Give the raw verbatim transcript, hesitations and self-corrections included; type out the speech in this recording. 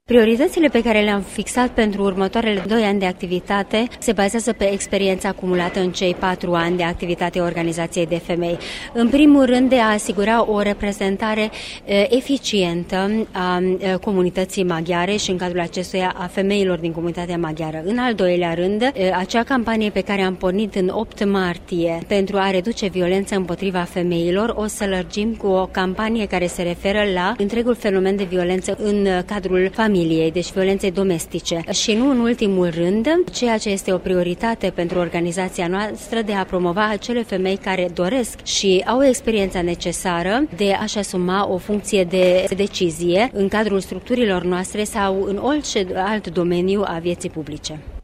Prioritățile pe care le-am fixat pentru următoarele doi ani de activitate se bazează pe experiența acumulată în cei patru ani de activitate Organizației de Femei. În primul rând, de a asigura o reprezentare eficientă a comunității maghiare și în cadrul acestuia a femeilor din comunitatea maghiară. În al doilea rând, acea campanie pe care am pornit în opt martie pentru a reduce violența împotriva femeilor, o să lărgim cu o campanie care se referă la întregul fenomen de violență în cadrul familiei, deci violențe domestice. Și nu în ultimul rând, ceea ce este o prioritate pentru organizația noastră de a promova acele femei care doresc și au experiența necesară de a-și asuma o funcție de decizie în cadrul structurilor noastre sau în orice alt domeniu a vieții publice.